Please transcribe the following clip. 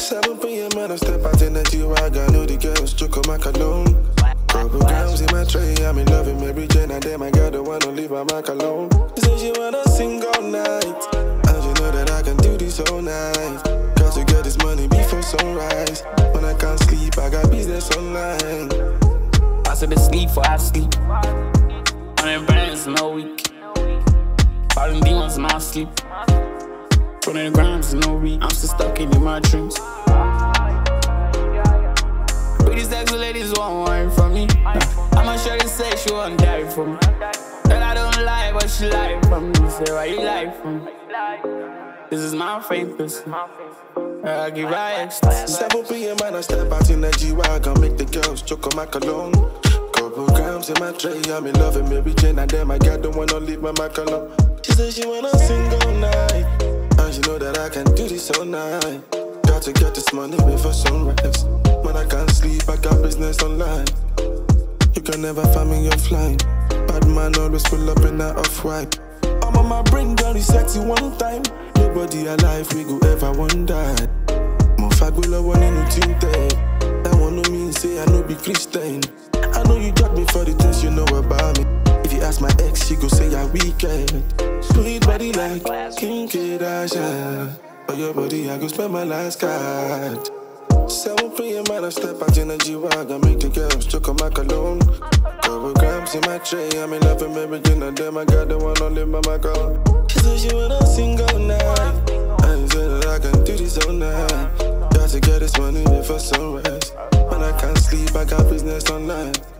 7 p.m. and I step out in the G-Wagon. I know the girls choke on my cologne. Couple grams in my tray, I'm in love with Mary Jane. And then I got the one to leave my mic alone. She said she wanna sing all night, and you know that I can do this all night. Got to get this money before sunrise. When I can't sleep, I got business online. I said to sleep for I sleep. On their brands in a week. Falling demons in my sleep. Putting the grams in no week. I'm still stuck in my dreams. Pretty sexy ladies won't worry from me. I'ma sure they say she won't die for me. That I don't lie, but she lie from me. Say why you lie from me? This is my faith, I give her ecstasy. 7 p.m. and I step out in the G-Wagon. Make the girls choke on my cologne. Couple grams in my tray, I'm in love with Mary Jane. And then I got the one to leave my mic alone. She said she wanna sing all night, and you know that I can do this all night. Got to get this money before sunrise. When I can't sleep, I got business online. You can never find me offline. Bad man always pull up in that off-white. I'm on my brain, girl, it's sexy one time. Nobody alive, we go ever one die. Mofagula one in the tinte. That one no mean say I no be Christian. I know you got me for the things you know about me. If you ask my ex, she go say I wicked. Sweet body like Kim Kardashian. For your body, I go spend my last card. 7 p.m. and I step out in a G-Wagon. Make the girls choke on my cologne. Couple grams in my tray, I'm in love with Mary Jane. And then I got the one on leave my mic on. She said she wanna sing all night, and you said that I can do this all night. Got to get this money before sunrise. When I can't sleep, I got business online.